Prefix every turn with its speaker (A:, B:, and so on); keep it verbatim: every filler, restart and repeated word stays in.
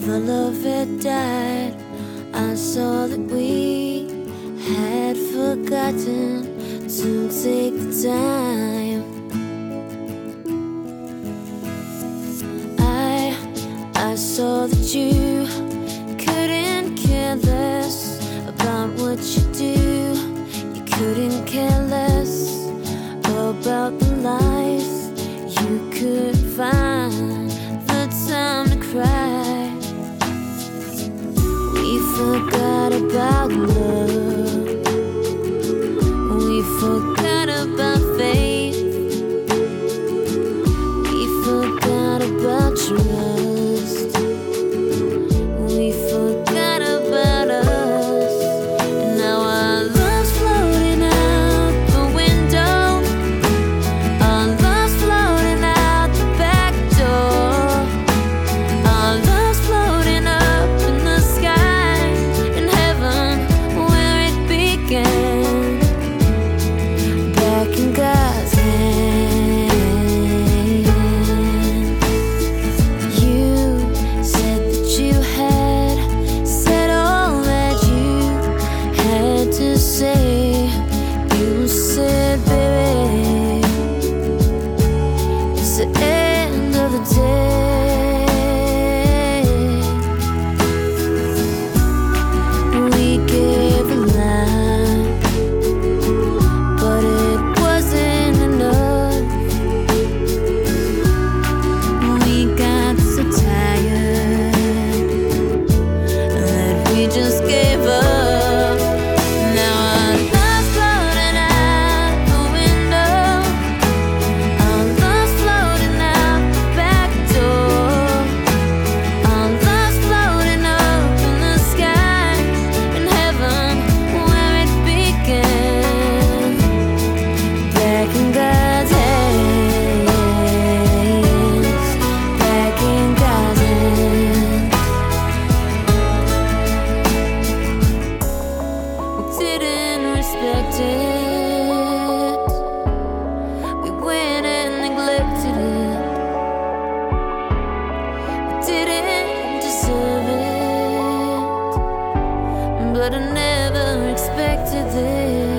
A: Before love had died, I saw that we had forgotten to take the time. I, I saw that you couldn't care less about what you do. You couldn't care less about the lies. You couldn't find the time to cry. We forgot about love. We forgot about faith. We forgot about trust. We forgot about us. And now our love's floating out the window. Our love's floating out the back door. Our love's floating up in the sky, in heaven where it began. Back in God's hand. You said that you had said all that you had to say. You said, baby, it's the end of the day. We gave a lie, but it wasn't enough. We got so tired that we just gave up. Now our love's floating out the window. Our love's floating out the back door. Our love's floating up in the sky, in heaven where it began. Back in God's hands. Back in God's hands. We didn't respect it. We went and neglected it. We didn't deserve it, but I never expected this.